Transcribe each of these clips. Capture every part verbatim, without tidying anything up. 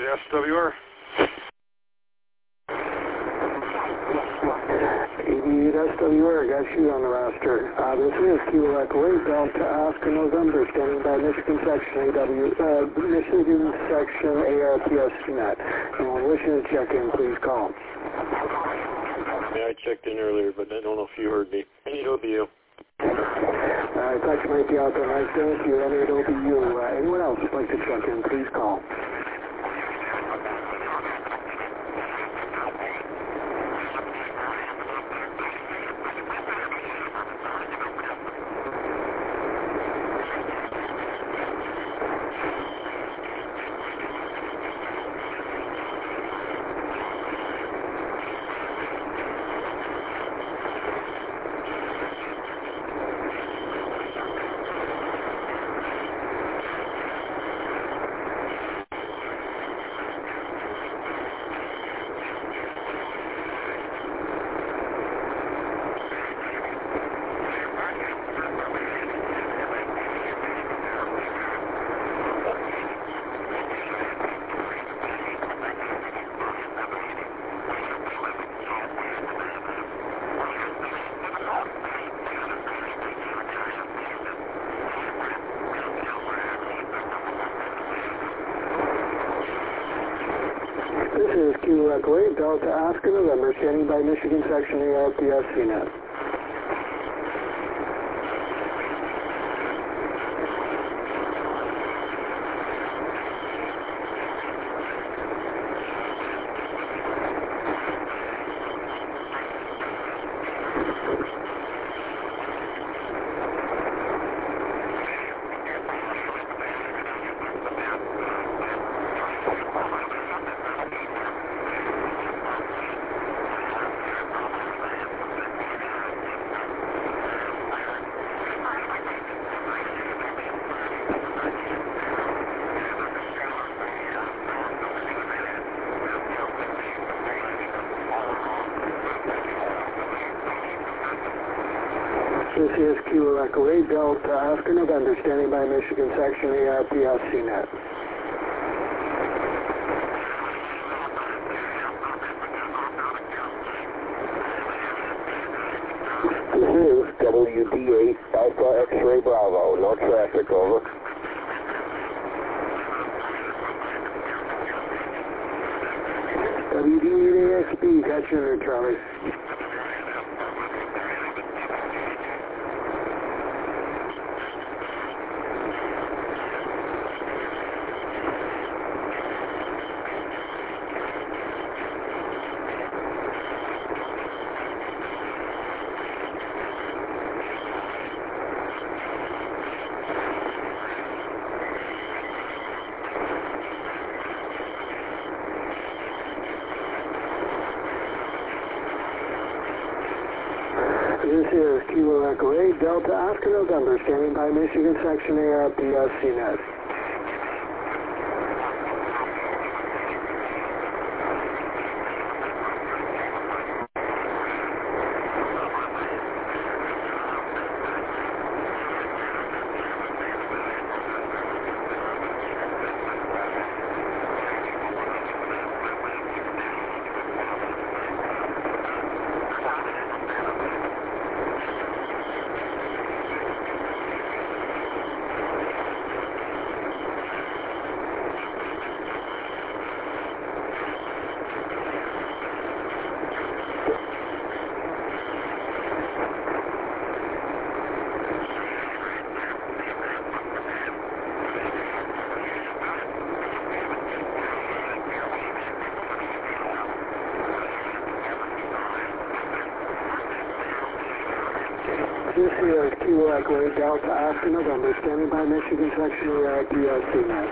S W R. eighty-eight S W R, got you on the roster. Uh, this is Kilo Echo eight, Delta Oscar November, standing by Michigan Section A W, uh, Michigan Section A R P S net. Anyone wishing to check in, please call. Yeah, I checked in earlier, but I don't know if you heard me. I need O B U. Uh, I thought you might be out there. Nice thank you. I need O B U. Uh, anyone else would like to check in, please call. This is Kilo Echo eight, Delta Oscar November, standing by Michigan Section A R P S net. This is Kilo Echo eight, Delta Oscar November, standing by Michigan Section A R P S net. This is W D eight, Alpha X-Ray Bravo, no traffic, over. W D eight A X B, got you there, Charlie. This is Kilo Echo eight, Delta Oscar November, standing by Michigan Section A R P S net. This is Kilo Echo eight, Delta Oscar November, standing by Michigan Section A R P S net.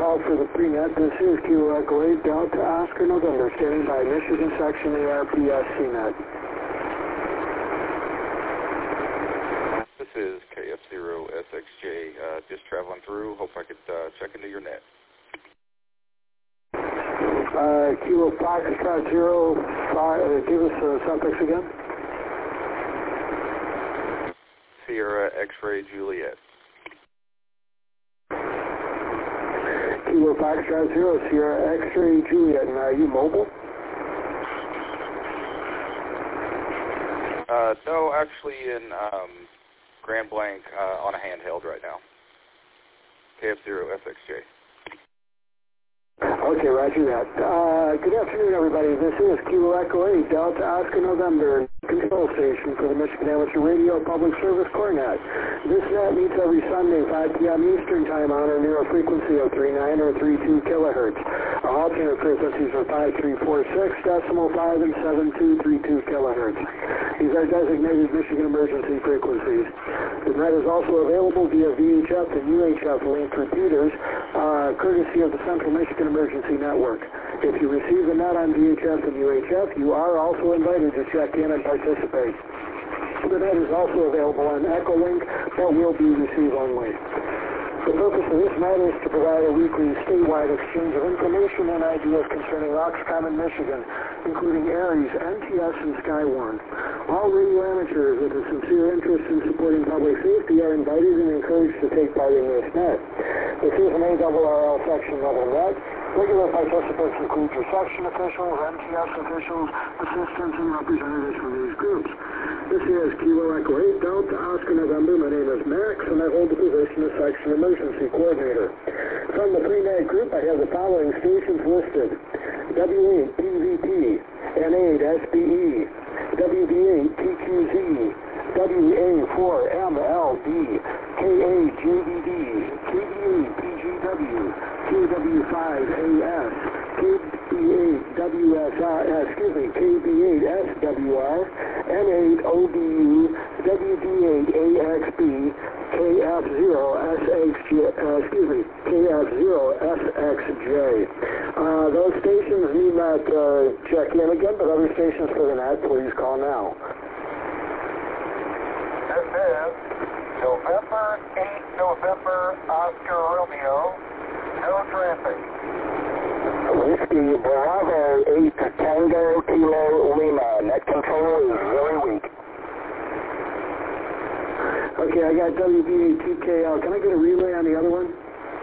call for the pre-net. This is Kilo Echo eight Delta Oscar November, standing by Michigan Section A R P S C net. This is K F zero S X J, uh, just traveling through. Hope I could uh, check into your net. Uh, Kilo Foxtrot zero five, uh, give us the suffix again. Sierra X-Ray Juliet. Kilo Foxtrot zero, Sierra X-Ray Juliet, and are you mobile? Uh, no, actually in um, Grand Blanc uh, on a handheld right now. K F zero S X J. Okay, roger that. Uh, good afternoon, everybody. This is Kilo Echo eight Delta Oscar November, control station for the Michigan Amateur Radio Public Service Core Net. This net meets every Sunday, five p m Eastern Time on a narrow frequency of thirty-nine or thirty-two kilohertz. Our alternate frequencies are five three four six decimal five and seven two three two kilohertz. These are designated Michigan emergency frequencies. The net is also available via V H F and U H F linked repeaters, uh, courtesy of the Central Michigan Emergency Network. If you receive the net on V H F and U H F, you are also invited to check in and participate. The net is also available on Echolink, but will be receive only. The purpose of this net is to provide a weekly statewide exchange of information and ideas concerning Oxcom in Michigan, including ARES, N T S, and Skywarn. All radio amateurs with a sincere interest in supporting public safety are invited and encouraged to take part in this net. This is an A R R L section level net. Regular participants include your section officials, N T S officials, assistants, and representatives from these groups. This is Kilo Echo eight Delta Oscar November. My name is Max, and I hold the position of Section Emergency Coordinator. From the pre-net group, I have the following stations listed: W eight P V P, N eight S B E, W B eight T Q Z, W A four M L D, K A J B D, K B eight P G W, K W five A S, K B eight W S R, uh, excuse me, K B eight S W R, N eight O B U, W D eight A X B, K F zero S X J, uh, excuse me, K F zero S X J. Uh, those stations need not uh, check in again, but other stations for the net, please call now. This is November eighth, November, Oscar Romeo, no traffic. Whiskey Bravo eight Tango Kilo Lima. Net control is very weak. Okay, I got W B eight T K L. Can I get a relay on the other one?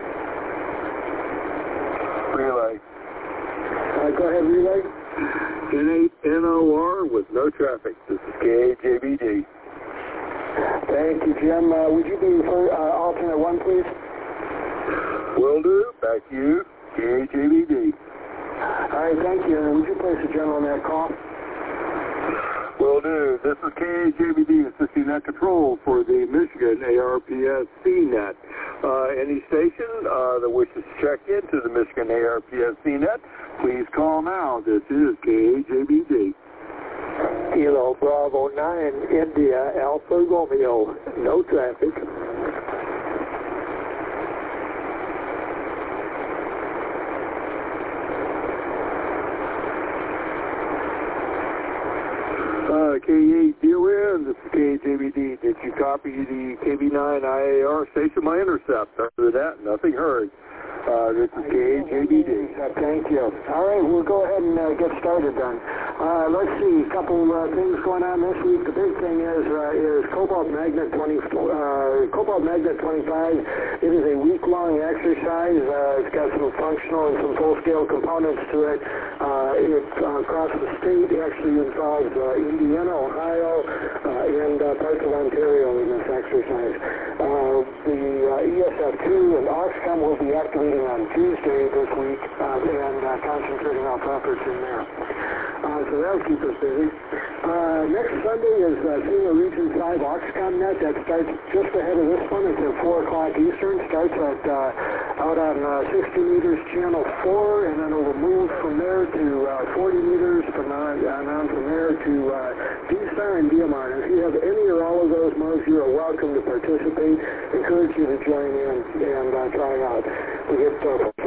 Relay. Uh, go ahead, relay. N eight N O R with no traffic. This is K A J B D. Thank you, Jim. Uh, would you be for uh, alternate one, please? Will do. Back to you, K A J B D. All right, thank you. And would you place a general net call? Will do. This is K A J B D assisting net control for the Michigan A R P S C net. Uh, any station uh, that wishes to check into the Michigan A R P S C net, please call now. This is K A J B D. Kilo Bravo nine India Alpha Romeo. No traffic. Uh, K eight D O N, this is K A J B D. Did you copy the K B nine I A R station my intercept? After that, nothing heard. Uh, this is K A J B D. Thank you. All right, we'll go ahead and uh, get started then. Uh, let's see, a couple uh, things going on this week. The big thing is uh, is Cobalt Magnet twenty, uh, Cobalt Magnet twenty-five. It is a week-long exercise. Uh, it's got some functional and some full-scale components to it. Uh, it's uh, across the state. It actually involves uh, Indiana, Ohio, uh, and uh, parts of Ontario in this exercise. Uh, the uh, E S F two and Oxcom will be activating on Tuesday this week uh, and uh, concentrating our efforts in there. Uh, so that'll keep us busy. Uh, next Sunday is uh, Senior Region five Oxcom Net. That starts just ahead of this one. It's at four o'clock Eastern. Starts at uh, out on uh, sixty meters channel four, and then it'll move from there to uh, forty meters, from on, and on from there to uh, D-Star and D M R. And if you have any or all of those modes, you are welcome to participate. Encourage you to join in and uh, try out. We get uh, from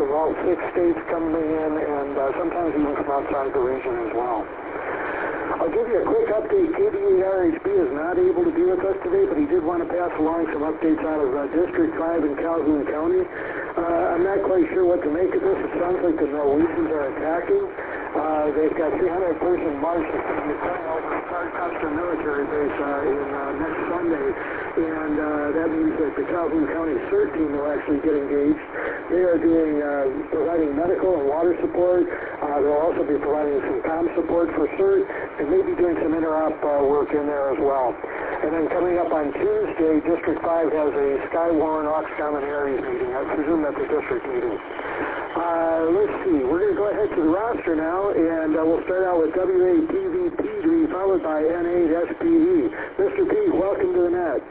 from all six states coming in, and uh, sometimes even from outside the region as well. I'll give you a quick update. K B eight R H B is not able to be with us today, but he did want to pass along some updates out of uh, District five in Calhoun County. Uh, I'm not quite sure what to make of this. It sounds like the Norwegians are attacking. Uh, they've got three hundred person march that's going to be coming over to Custer military base uh, in, uh, next Sunday, and uh, that means that the Calhoun County CERT team will actually get engaged. They are doing uh, providing medical and water support. Uh, they'll also be providing some comm support for CERT, and maybe doing some interop uh, work in there as well. And then coming up on Tuesday, District five has a Skywarn, Oxcom, and Aries meeting. I presume that's a district meeting. Uh, let's see. We're going to go ahead to the roster now, and uh, we'll start out with W A P V P to be followed by N eight S P E. Mister Pete, welcome to the net.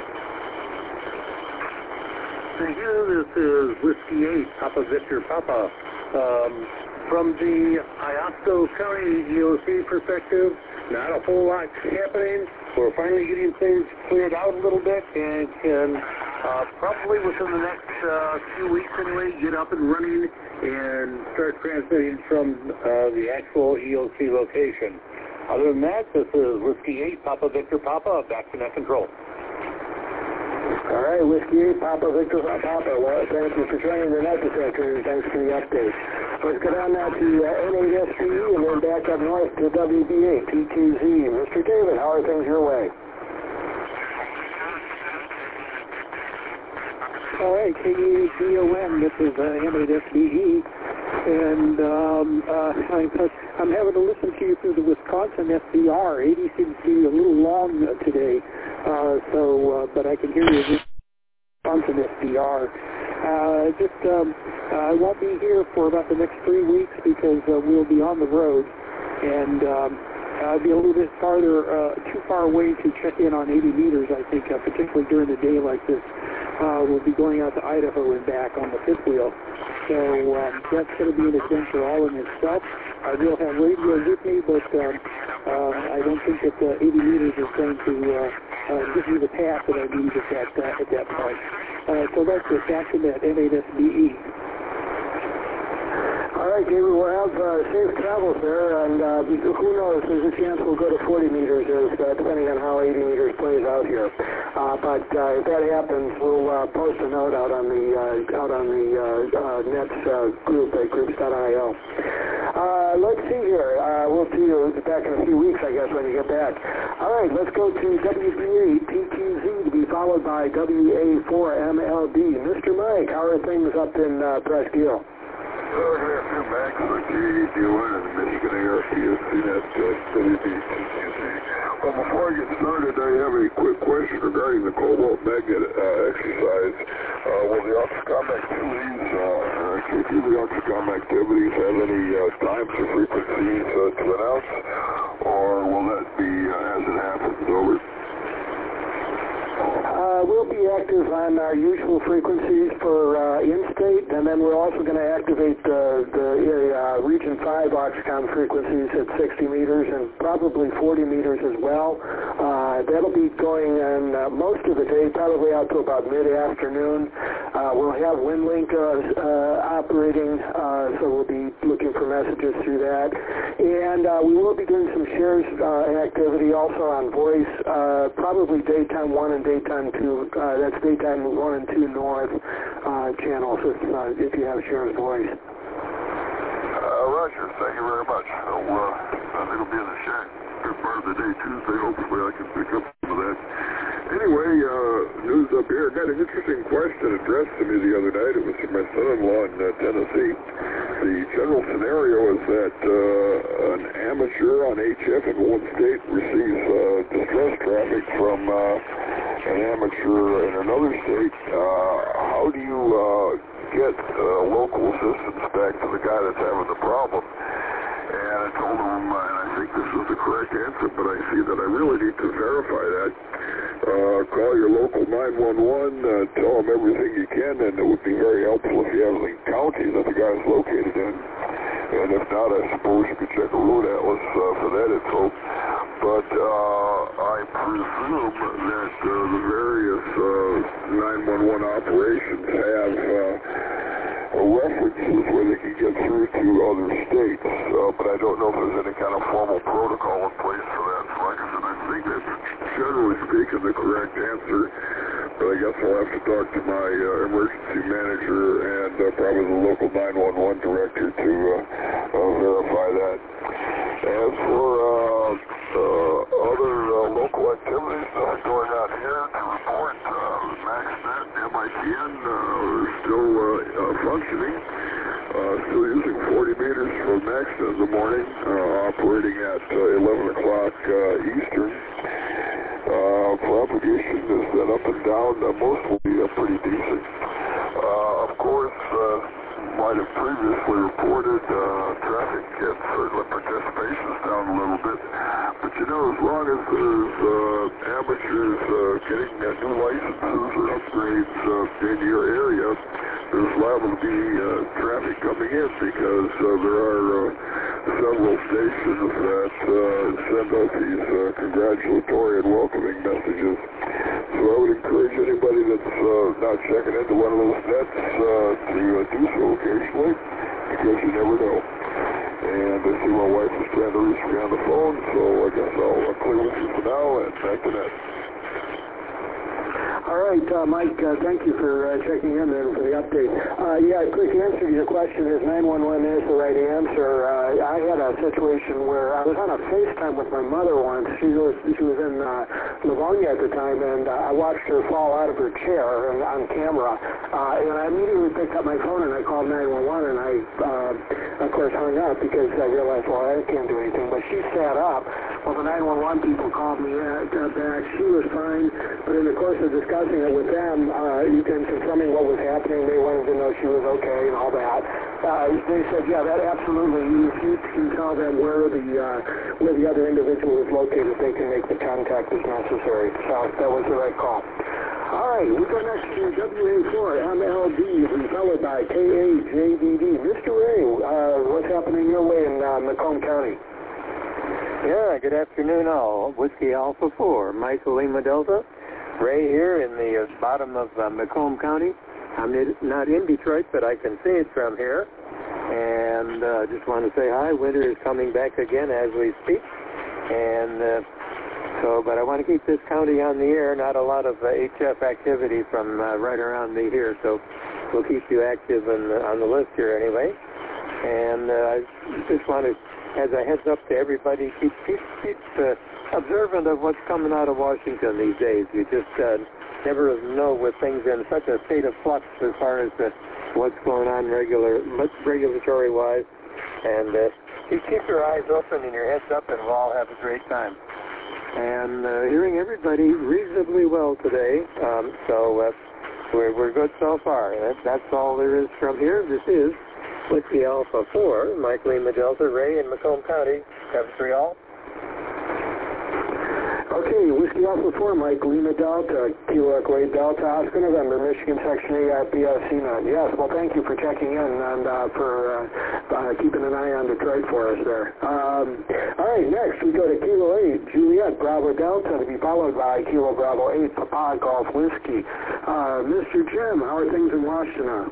Thank you. This is Whiskey eight, Papa Victor Papa. Um, from the Iosco County E O C perspective, not a whole lot happening. We're finally getting things cleared out a little bit, and can uh, probably within the next uh, few weeks anyway get up and running and start transmitting from uh, the actual E O C location. Other than that, this is Whiskey eight, Papa Victor Papa, back to net control. All right, Whiskey eight, Papa Victor Papa. Well, thank you for joining the net this afternoon. Thanks for the update. Let's go down now to uh, N eight S P E and then back up north to W B A P Q Z. Mister David, how are things your way? All right, K E D O M, this is uh, N eight S B E, and um, uh, I'm, I'm having to listen to you through the Wisconsin S B R. eighty seems to be a little long uh, today, uh, so, uh, but I can hear you in Wisconsin S B R. Uh, just, um, I won't be here for about the next three weeks because uh, we'll be on the road, and um, I'll be a little bit farther, uh, too far away to check in on eighty meters, I think, uh, particularly during the day like this. Uh, we'll be going out to Idaho and back on the fifth wheel. So um, that's going to be an adventure all in itself. I will have radio with me, but um, uh, I don't think that uh, eighty meters is going to uh, uh, give me the path that I need at that, uh, at that point. Uh, so that's it. Back to that N eight S B E. All right, David, we'll have uh, safe travels there, and uh, who knows, there's a chance we'll go to forty meters, as, uh, depending on how eighty meters plays out here. Uh, but uh, if that happens, we'll uh, post a note out on the uh, out on the uh, uh, Nets uh, group at groups dot I O. Uh, let's see here. Uh, we'll see you back in a few weeks, I guess, when you get back. All right, let's go to W B A P Q Z to be followed by W A four M L B. Mister Mike, how are things up in uh, Presque Isle? Well, good afternoon, Max. I'm K E D O N and the Michigan A R P S C net W B P Q Z. Well, before I get started, I have a quick question regarding the cobalt magnet uh, exercise. Uh, will the Oxcom activities, uh, actually, the Oxcom activities have any uh, times or frequencies uh, to announce, or will that be uh, as it happens? Over. Uh, we'll be active on our usual frequencies for uh, in-state, and then we're also going to activate uh, the uh, Region five Oxcom frequencies at sixty meters and probably forty meters as well. Uh, that'll be going on uh, most of the day, probably out to about mid-afternoon. Uh, we'll have WinLink uh, uh, operating, uh, so we'll be looking for messages through that. And uh, we will be doing some shares uh, activity also on voice, uh, probably daytime one and daytime two. Uh, that's daytime one and two north uh, channels if, uh, if you have shares voice. Uh, Roger, thank you very much. So, uh, I think it'll be in the shack good part of the day Tuesday. Hopefully I can pick up some of that. Anyway, uh, news up here. Got an interesting question addressed to me the other night. It was from my son-in-law in uh, Tennessee. The general scenario is that uh, an amateur on H F in one state receives uh, distress traffic from uh, an amateur in another state. Uh, how do you uh, get uh, local assistance back to the guy that's having the problem? And I told him, uh, and I think this is the correct answer, but I see that I really need to verify that. Uh, call your local nine one one, uh, tell them everything you can, and it would be very helpful if you have the county that the guy is located in. And if not, I suppose you could check a road atlas uh, for that info. But uh, I presume that uh, the various uh, nine one one operations have uh, references where they can get through to other states, uh, but I don't know if there's any kind of formal protocol in place for that. So like I said, I think that's generally speaking the correct answer, but I guess I'll have to talk to my uh, emergency manager and uh, probably the local nine one one director to uh, uh, verify that. As for uh, uh, other uh, local activities that are going on here to report, uh, MaxNet and M I T N uh, are still uh, uh, functioning, uh, still using forty meters from MaxNet in the morning, uh, operating at uh, eleven o'clock uh, Eastern. Uh, propagation is then up and down, uh, mostly uh, pretty decent. Uh, of course, uh, might have previously reported uh, traffic at certain participations down a little bit, but you know, as long as there's uh, amateurs uh, getting uh, new licenses or upgrades uh, in your area, there's liable to be uh, traffic coming in because uh, there are uh, several stations that uh, send out these uh, congratulatory and welcoming messages. So I would encourage anybody that's uh, not checking into one of those nets uh, to uh, do so occasionally, because you never know. And I see my wife is trying to reach me on the phone, so I guess I'll uh, clear with you for now and back to net. All right, uh, Mike, uh, thank you for uh, checking in and for the update. Uh, yeah, quick answer to your question is nine one one is the right answer. Uh, I had a situation where I was on a FaceTime with my mother once. She was she was in uh, Livonia at the time, and uh, I watched her fall out of her chair and, on camera. Uh, and I immediately picked up my phone and I called nine one one, and I, uh, of course, hung up because I realized, well, I can't do anything. But she sat up. Well, the nine one one people called me uh, back. She was fine, but in the course of discussing it with them, uh, you can confirming what was happening. They wanted to know she was okay and all that. Uh, they said, yeah, that absolutely. If you can tell them where the uh, where the other individual is located, they can make the contact as necessary. So that was the right call. All right, we go next to W A four M L D, followed by K A J D D. Mister Ray, uh, what's happening your way in uh, Macomb County? Yeah, good afternoon all. Whiskey Alpha four, Michael Lima Delta. Ray here in the uh, bottom of uh, Macomb County. I'm not in Detroit, but I can see it from here. And uh, just want to say hi. Winter is coming back again as we speak. And uh, so, but I want to keep this county on the air. Not a lot of uh, H F activity from uh, right around me here. So we'll keep you active in, uh, on the list here anyway. And uh, I just want to, as a heads up to everybody, keep, keep, keep uh, observant of what's coming out of Washington these days. You just uh, never know with things in such a state of flux as far as uh, what's going on regular, regulatory-wise. And uh, you keep your eyes open and your heads up, and we'll all have a great time. And uh, hearing everybody reasonably well today, um, so uh, we're, we're good so far. That, that's all there is from here. This is Whiskey Alpha four, Mike Lima Delta, Ray in Macomb County. seven three all. Okay, Whiskey Alpha four, Mike Lima Delta, Kilo Echo Delta, Oscar November, Michigan Section A R P S C NET. Yes, well, thank you for checking in and uh, for uh, uh, keeping an eye on Detroit for us there. Um, all right, next we go to Kilo eight, Juliet Bravo Delta, to be followed by Kilo Bravo eight, Papa Golf Whiskey. Uh, Mister Jim, how are things in Washington?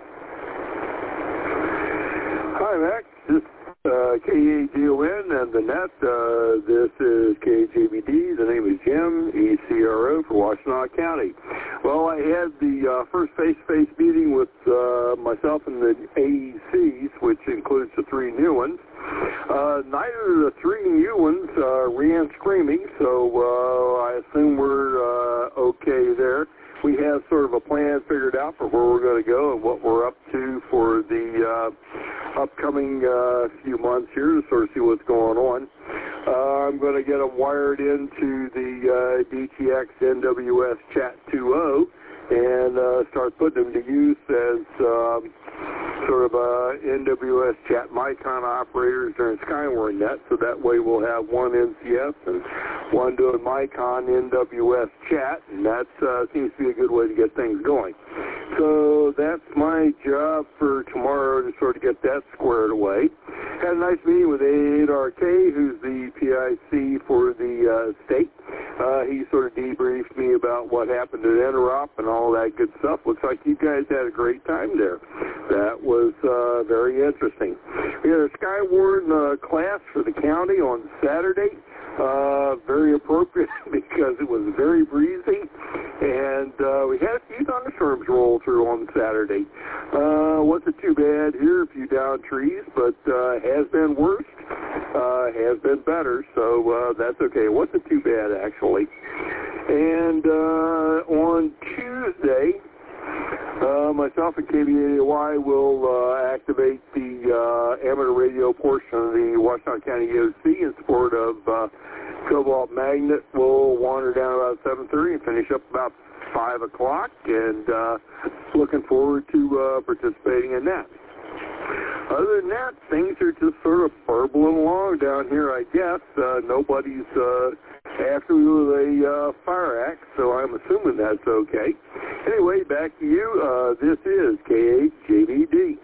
Hi, Max. This Uh, K A G O N and the net. Uh, this is K J B D. The name is Jim, E C R O for Washtenaw County. Well, I had the uh, first face-to-face meeting with uh, myself and the A E Cs, which includes the three new ones. Uh, neither of the three new ones uh, ran screaming, so uh, I assume we're uh, okay there. We have sort of a plan figured out for where we're going to go and what we're up to for the uh, upcoming uh, few months here to sort of see what's going on. Uh, I'm going to get them wired into the uh, D T X N W S Chat two point oh and uh, start putting them to use as um, sort of uh, N W S Chat Micon operators during Skyward Net, so that way we'll have one N C S and one doing Micon N W S Chat, and that uh, seems to be a good way to get things going. So that's my job for tomorrow, to sort of get that squared away. Had a nice meeting with Ed R K, who's the P I C for the uh, state. Uh, he sort of debriefed me about what happened at Interop and all that good stuff. Looks like you guys had a great time there. That was uh, very interesting. We had a Skywarn uh, class for the county on Saturday. Uh, very appropriate because it was very breezy, and uh, we had a few thunderstorms roll through on Saturday. Uh, wasn't too bad here, a few downed trees, but uh, has been worse, uh, has been better, so uh, that's okay. It wasn't too bad, actually. And uh, on Tuesday, Uh, myself and K B eight A Y will uh, activate the uh, amateur radio portion of the Washington County E O C in support of uh, Cobalt Magnet. We'll wander down about seven thirty and finish up about five o'clock, and uh, looking forward to uh, participating in that. Other than that, things are just sort of burbling along down here, I guess. Uh, nobody's uh, after me with a uh, fire axe, so I'm assuming that's okay. Anyway, back to you. Uh, this is K eight J B D.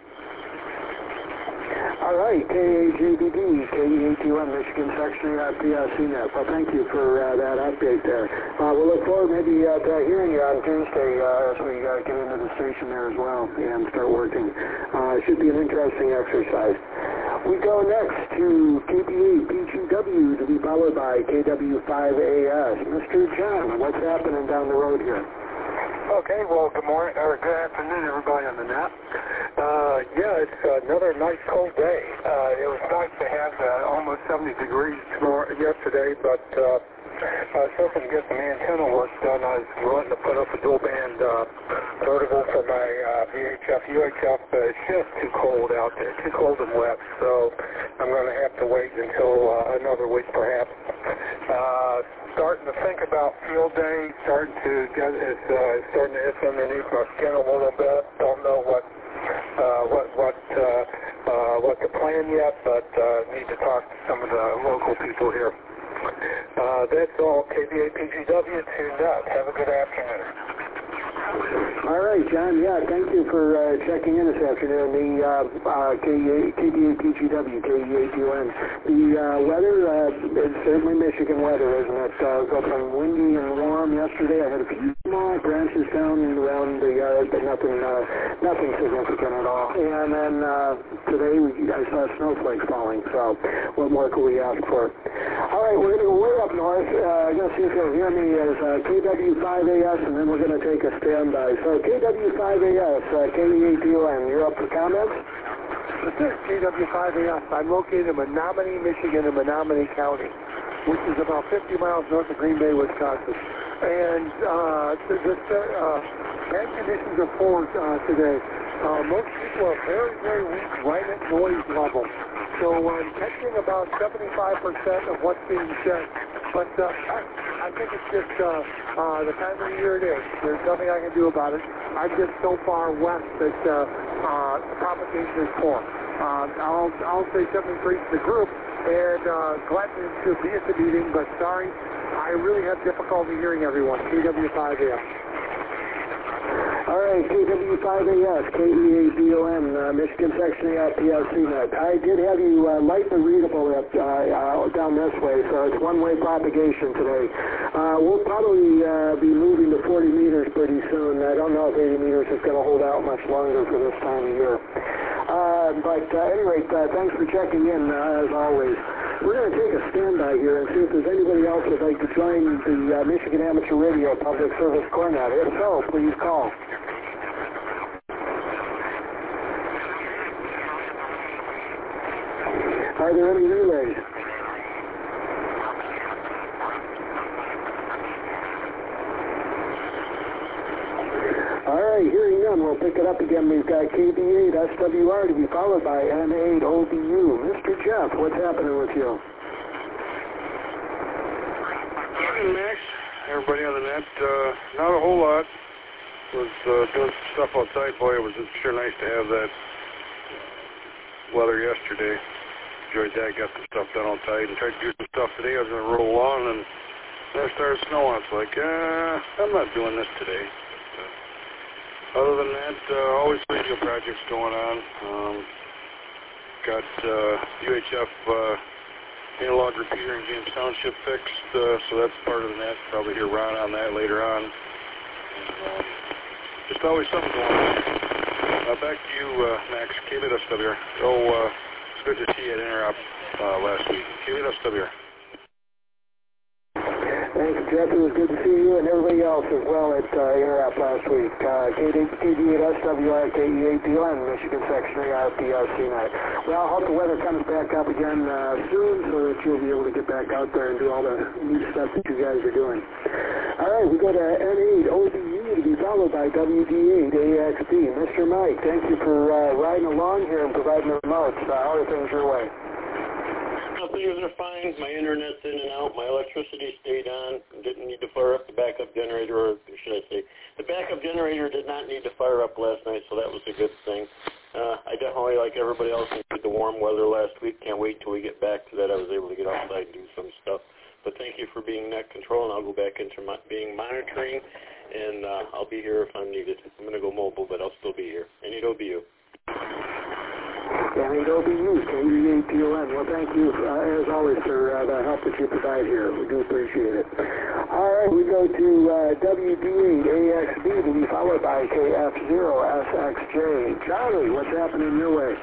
All right, K eight J B D, K eight U M Michigan Section A R P S C net. Well, thank you for uh, that update there. Uh, we'll look forward maybe uh, to hearing you on Tuesday uh, as we uh, get into the station there as well and start working. Uh, it should be an interesting exercise. We go next to K B eight P G W to be followed by K W five A S. Mister John, what's happening down the road here? Okay, well, good morning, or good afternoon, everybody on the net. Uh, yeah, it's another nice cold day. Uh, it was nice to have uh, almost seventy degrees yesterday, but uh, I was hoping to get some antenna work done. I was wanting to put up a dual band uh, vertical for my uh, V H F, U H F, but it's just too cold out there, too cold and wet, so I'm going to have to wait until uh, another week perhaps. Uh, starting to think about field day, starting to get it's uh, starting to itch underneath my skin a little bit. Don't know what uh, what what uh, uh, what the plan yet, but uh, need to talk to some of the local people here. Uh, that's all. K B eight P G W tuned up. Have a good afternoon. All right, John. Yeah, thank you for uh, checking in this afternoon. The uh, uh, K B eight P G W, K E eight U N. The uh, weather, uh, it's certainly Michigan weather, isn't it? Uh, got some windy and warm yesterday. I had a few small branches down around the yard, but nothing, uh, nothing significant at all. And then uh, today we, I saw snowflakes falling. So what more could we ask for? All right, we're going to go way up north. Uh, I'm going to see if you'll hear me as uh, K W five A S, and then we're going to take a standby. So K W five A S, uh, K E eight U N, you're up for comments? This is K W five A S. I'm located in Menominee, Michigan, in Menominee County, which is about fifty miles north of Green Bay, Wisconsin. And uh, the, the uh, bad conditions are poor uh, today. Uh, most people are very, very weak right at noise level. So I'm catching about seventy-five percent of what's being said. But uh, I, I think it's just uh, uh, the time of the year it is. There's nothing I can do about it. I'm just so far west that uh, uh, the propagation is poor. Uh, I'll, I'll say something for each of the group, and uh, glad to be at the meeting, but sorry, I really have difficulty hearing everyone. K W five A S. All right, K W five A S, K E eight D O M, uh, Michigan Section A R P S C net. I did have you uh, lightly readable up, uh, uh, down this way, so it's one-way propagation today. Uh, we'll probably uh, be moving to forty meters pretty soon. I don't know if eighty meters is going to hold out much longer for this time of year. Uh, but uh, anyway, uh, thanks for checking in, uh, as always. We're going to take a standby here and see if there's anybody else who'd like to join the uh, Michigan Amateur Radio Public Service Cornet. If so, please call. Are there any relays? All right, hearing none, we'll pick it up again. We've got K B eight S W R to be followed by M eight O B U. Mister Jeff, what's happening with you? Evening, Max. Everybody on the net. Uh, not a whole lot. Was uh, doing some stuff outside. Boy, it was sure nice to have that weather yesterday. Enjoyed that. Got some stuff done outside and tried to do some stuff today. I was going to roll along, and then it started snowing. It's like, uh, I'm not doing this today. Other than that, uh, always radio projects going on. Um, got uh, U H F uh, analog repeater in James Township fixed, uh, so that's part of the net. Probably hear Ron on that later on. And, um, Just always something going on. Uh, back to you, uh, Max. K B S W. Oh, uh, it's good to see you at Interop uh, last week. K B S W. Thank you, Jeff. It was good to see you and everybody else as well at uh, Interop last week. Uh, K D eight S W R K E eight D O N, Michigan Section A R P S C net. Well, I hope the weather comes back up again uh, soon so that you'll be able to get back out there and do all the neat stuff that you guys are doing. All right, we go to N eight O D U to be followed by W D eight A X D. Mister Mike, thank you for uh, riding along here and providing the remotes. Uh, how are things your way? Things are fine. My internet's in and out. My electricity stayed on. Didn't need to fire up the backup generator, or should I say, the backup generator did not need to fire up last night, so that was a good thing. Uh, I definitely, like everybody else, enjoyed the warm weather last week. Can't wait till we get back to that. I was able to get outside and do some stuff. But thank you for being net control, and I'll go back into my, being monitoring, and uh, I'll be here if I'm needed. I'm going to go mobile, but I'll still be here. And it'll be you. N eight O D U, K E eight D O N. Well, thank you, uh, as always, for uh, the help that you provide here. We do appreciate it. All right, we go to uh, W D eight A X B to be followed by K F zero S X J. Charlie, what's happening your way?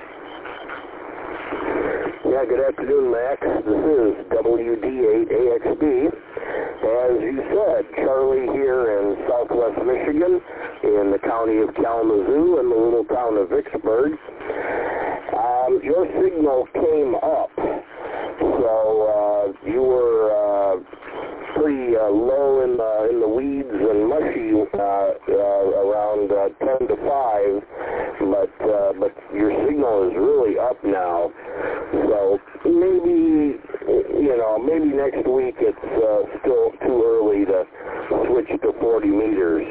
Yeah, good afternoon, Max. This is W D eight A X B. As you said, Charlie here in southwest Michigan, in the county of Kalamazoo, in the little town of Vicksburg. Um, your signal came up, so uh, you were uh, pretty uh, low in the in the weeds and mushy uh, uh, around uh, ten to five, but uh, but your signal is really up now. So maybe you know maybe next week it's uh, still too early to switch to forty meters.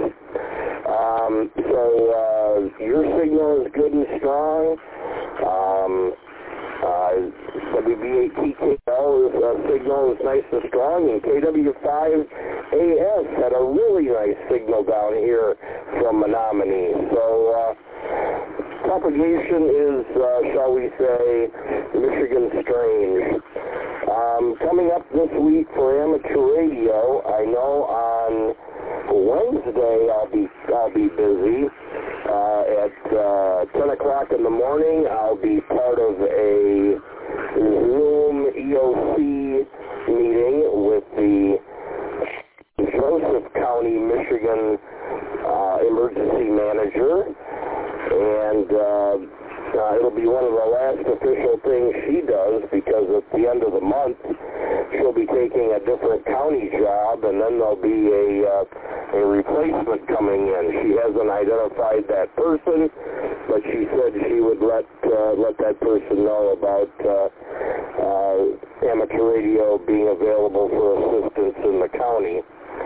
Um, so uh, your signal is good and strong. Um, uh, W B eight T K L uh, signal is nice and strong, and K W five A S had a really nice signal down here from Menominee. So uh, propagation is, uh, shall we say, Michigan strange. Um, coming up this week for amateur radio, I know on Wednesday I'll be I'll be busy. Uh, at uh, ten o'clock in the morning, I'll be part of a Zoom E O C meeting with the Joseph County, Michigan uh, emergency manager, and uh, uh, it'll be one of the last official things she does, because at the end of the month she'll be taking a different county job, and then there'll be a uh, a replacement coming in. She hasn't identified that person, but she said she would let uh, let that person know about uh, uh, amateur radio being available for assistance in the county.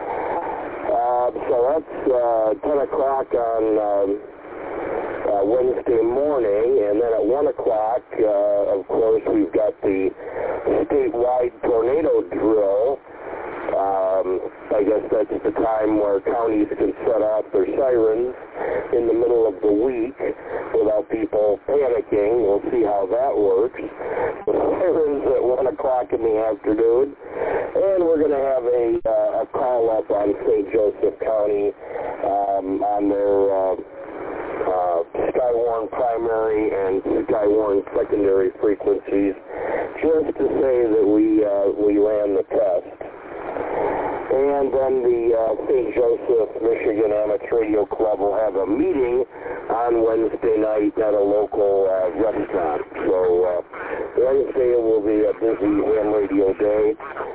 Uh, so that's uh, ten o'clock on um, uh, Wednesday morning, and then at one o'clock, uh, of course, we've got the statewide tornado drill. Um, I guess that's the time where counties can set off their sirens in the middle of the week without people panicking. We'll see how that works. The sirens at one o'clock in the afternoon, and we're going to have a, uh, a call-up on Saint Joseph County um, on their uh, uh, Skywarn primary and Skywarn secondary frequencies, just to say that we, uh, we ran the test. And then the uh, Saint Joseph, Michigan Amateur Radio Club will have a meeting on Wednesday night at a local uh, restaurant. So uh, Wednesday will be a busy ham radio day.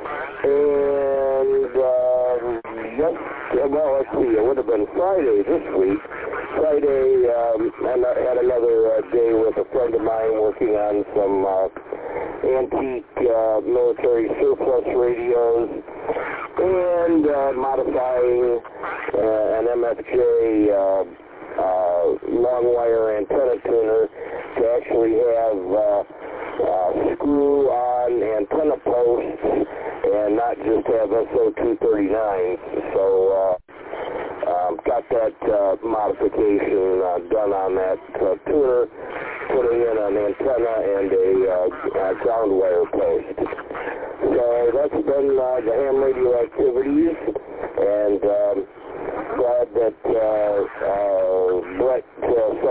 And uh, yes, well, let's see, it would have been Friday this week. Friday, um, and I had another uh, day with a friend of mine working on some uh, antique uh, military surplus radios, and uh, modifying uh, an M F J uh, uh, long wire antenna tuner to actually have uh, uh, screw-on antenna posts and not just have S O two thirty-nines. So uh, um, got that uh, modification uh, done on that uh, tuner, putting in an antenna and a uh, ground wire post. So that's been uh, the ham radio activities, and um, glad that uh, uh,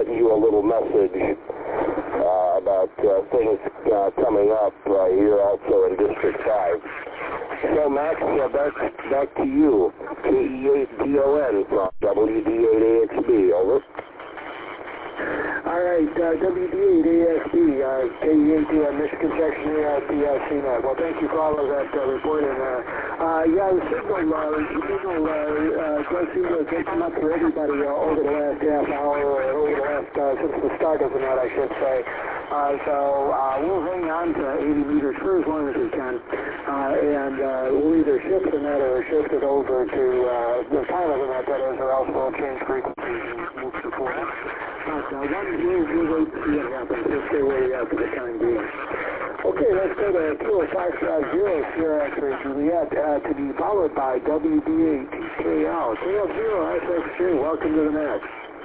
you a little message uh, about uh, things uh, coming up uh, here also in District five. So, Max, uh, back, back to you. K E eight D O N from W D eight A X B, over. All right, uh, W D eight A X B, uh, K E eight uh, Michigan Section A R P S C net. Well, thank you for all of that uh, reporting there. Uh, yeah, the signal, uh, the signal uh, uh, does seem to have come up for everybody uh, over the last half hour, or over the last, uh, since the start of the net, I should say. Uh, so uh, we'll hang on to eighty meters for as long as we can, uh, and uh, we'll either shift the net or shift it over to uh, the time of the net, that is, or else we'll change frequencies and move to forty. But uh, one, we'll, we'll wait to see what happens. We'll stay where we are for the time being. Okay, let's go to Kilo five five zero, Sierra X-ray Juliet, uh, to be followed by W D eight T K L. K F zero S X J, welcome to the net.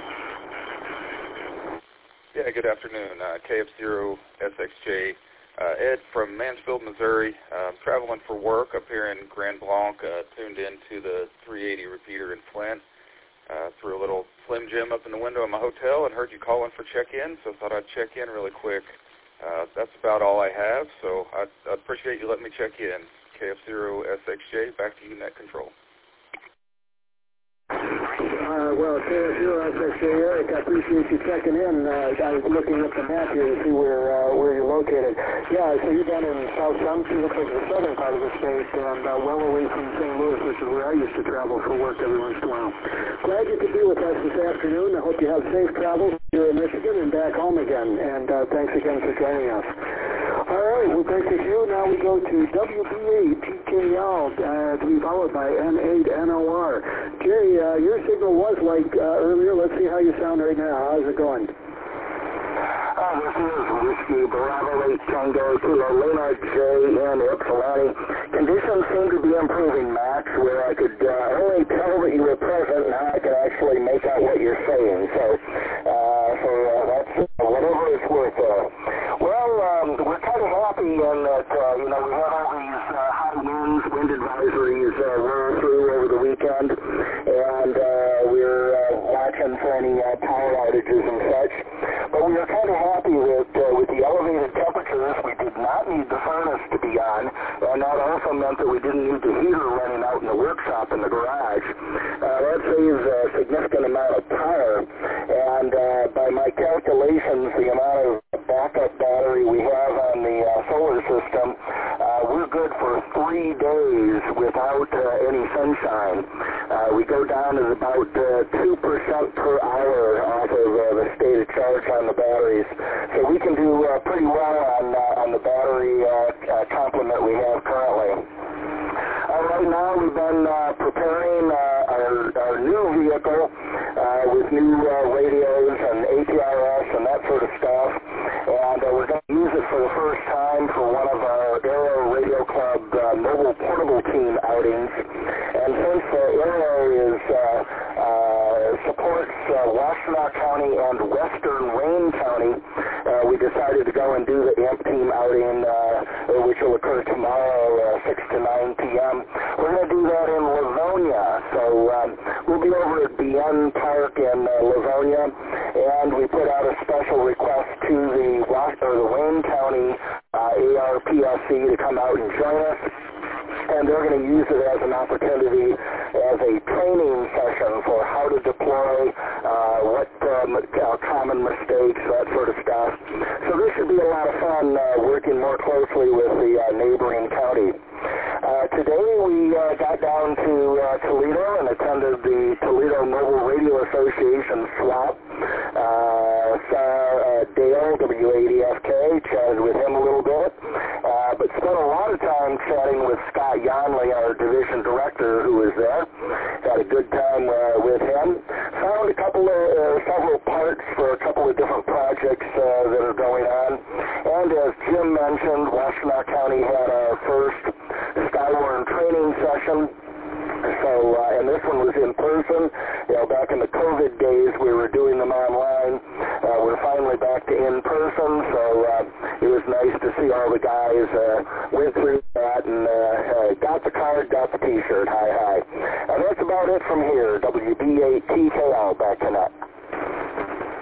Yeah, good afternoon. Uh, K F zero S X J. Uh, Ed from Mansfield, Missouri. Uh, traveling for work up here in Grand Blanc, uh, tuned into the three eighty repeater in Flint. Uh, threw a little Slim Jim up in the window of my hotel and heard you calling for check-in, so thought I'd check in really quick. Uh, that's about all I have, so I'd, I'd appreciate you letting me check in. K F zero S X J, back to you, Net Control. Uh, well, K F zero S X J, Eric, I appreciate you checking in. Uh, I was looking at the map here to see where uh, where you're located. Yeah, so you're down in South Central, looks like the southern part of the state, and uh, well away from Saint Louis, which is where I used to travel for work every once in a while. Glad you could be with us this afternoon. I hope you have safe travels here in Michigan and back home again, and uh, thanks again for joining us. All right, we'll break the queue. Now we go to W B eight T K L, uh, to be followed by N eight N O R. Jerry, uh, your signal was like uh, earlier. Let's see how you sound right now. How's it going? Uh, this is Whiskey Bravo eight Tango Kilo Leonard J and Ypsilanti. Conditions seem to be improving, Max, where I could uh, only tell that you were present. Now I can actually make out what you're saying. So, uh, so uh, that's uh, whatever it's worth. Uh, well, um, we're kind of happy in that, uh, you know, we had all these uh, high winds, wind advisories uh, roll through over the weekend, and uh, we're uh, watching for any uh, power outages and such. But we were kind of happy that uh, with the elevated temperatures, we did not need the furnace to be on, and that also meant that we didn't need the heater running out in the workshop in the garage. Uh, that saves a significant amount of power, and uh, by my calculations, the amount of backup battery we have on the uh, solar system, uh, we're good for three days without uh, any sunshine. Uh, we go down to about uh, two percent per hour off of uh, the stated charge on the batteries. So we can do uh, pretty well on, uh, on the battery uh, uh, complement we have currently. Uh, right now we've been uh, preparing uh, our, our new vehicle uh, with new uh, radios and A T R S and that sort of stuff, and uh, we're going to use it for the first time for one of our Aero Radio Club uh, mobile portable team outings. And since uh, Aero is uh, uh, supports uh, Washtenaw County and Western Wayne County, uh, we decided to go and do the A M P team outing, uh, which will occur tomorrow, uh, six to nine p m We're going to do that in Livonia, so um, we'll be over at B N Park in uh, Livonia, and we put out a special request to the, or the Wayne County uh, A R P S C to come out and join us, and they're going to use it as an opportunity as a training session for how to deploy, uh, what um, uh, common mistakes, that sort of stuff. So this should be a lot of fun uh, working more closely with the uh, neighboring county. Uh, today we uh, got down to uh, Toledo and attended the Toledo Mobile Radio Association swap. Uh, saw uh, Dale, W eighty F K, chatted with him a little bit, uh, but spent a lot of time chatting with Scott Yonley, our division director, who was there. Had a good time uh, with him. Found a couple of, uh, several parts for a couple of different projects uh, that are going on. And as Jim mentioned, Washtenaw County had our first Skywarn training session. So, uh, and this one was in person. You know, back in the COVID days, we were doing them online. Uh, we're finally back to in person, so uh, it was nice to see all the guys uh, went through that and uh, uh, got the card, got the T-shirt. Hi, hi. And that's about it from here. W B eight T K L, back to net.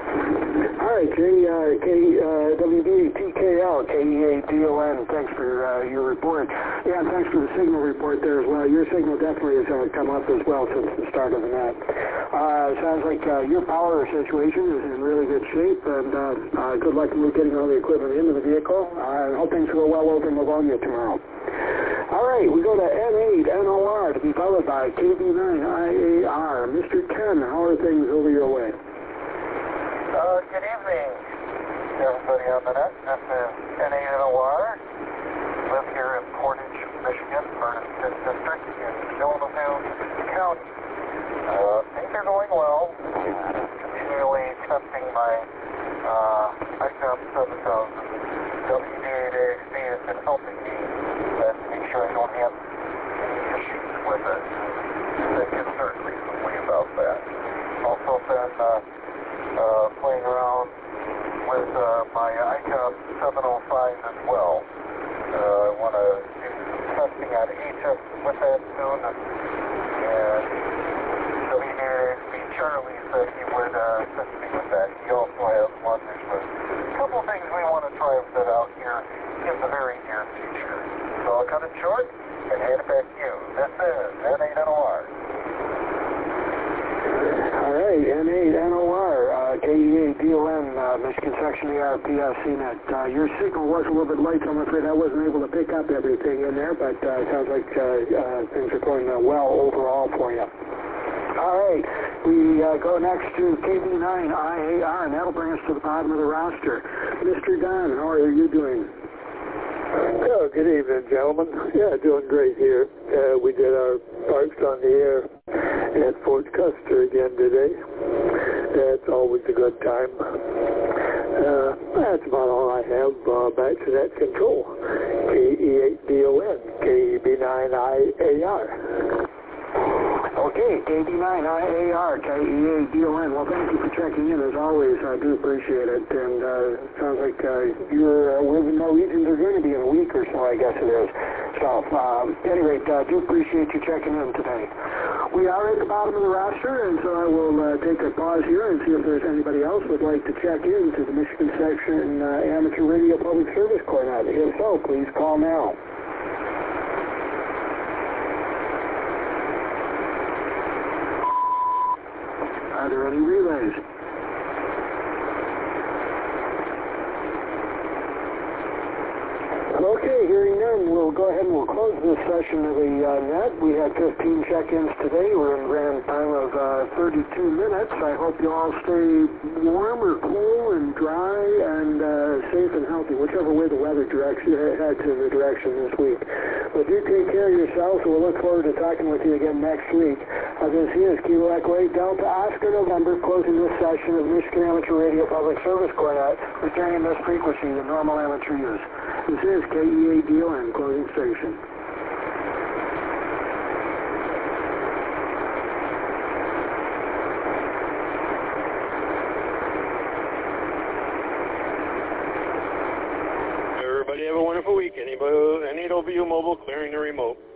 All right, J, uh, K, uh, W B T K L, K E A D O N, thanks for uh, your report. Yeah, and thanks for the signal report there as well. Your signal definitely has uh, come up as well since the start of the net. Uh, sounds like uh, your power situation is in really good shape, and uh, uh, good luck with getting all the equipment into the vehicle. I uh, hope things go well over in Livonia tomorrow. All right, we go to N eight N O R to be followed by K B nine I A R. Mister Ken, how are things over your way? Uh, good evening, everybody on the net. This is N eight N O R. Live here in Portage, Michigan, part of the fifth District in Kalamazoo County. Uh, things are going well. Continually testing my uh, I C O M seven thousand. W D eight A X B has been helping me uh, to make sure I don't have any issues with it. Been concerned recently about that. Also been uh, uh, playing around with uh, my I C O M seven oh five as well. Uh, I want to do some testing on H F with that soon. And W D eight A X B Charlie said he would uh, assist me with that. He also has one. There's a couple things we want to try with it out here in the very near future. So I'll cut it short and hand it back to you. This is N eight N O R. All right, N eight N O R, uh, K E A D O N, uh, Michigan Section A R P S C net. Uh, your signal was a little bit light, so I'm afraid I wasn't able to pick up everything in there, but uh, it sounds like uh, uh, things are going uh, well overall for you. All right, we uh, go next to K B nine I A R, and that'll bring us to the bottom of the roster. Mister Don, how are you doing? Oh, good evening, gentlemen. Yeah, doing great here. Uh, we did our parks on the air at Fort Custer again today. That's always a good time. Uh, that's about all I have. Uh, back to net control. K E eight D O N, K B nine I A R. Okay, K B nine I A R, K E A D O N. Well, thank you for checking in. As always, I do appreciate it. And uh, it sounds like uh, you're uh, where the Norwegians are going to be in a week or so, I guess it is. So, um, at any rate, I uh, do appreciate you checking in today. We are at the bottom of the roster, and so I will uh, take a pause here and see if there's anybody else who would like to check in to the Michigan Section uh, Amateur Radio Public Service Corps. If so, please call now. Are there any relays? Okay, hearing none, we'll go ahead and we'll close this session of the uh, net. We had fifteen check-ins today. We're in grand time of uh, thirty-two minutes. I hope you all stay warm or cool and dry and uh, safe and healthy, whichever way the weather direction heads in the direction this week. But do take care of yourselves, and we'll look forward to talking with you again next week. Uh, this is Kilo Echo eight Delta Oscar November, closing this session of Michigan Amateur Radio Public Service Corps net, returning this frequency to normal amateur use. This is K E A D O N, closing station. Everybody have a wonderful week. Anybody, N eight O V U Mobile clearing the remote.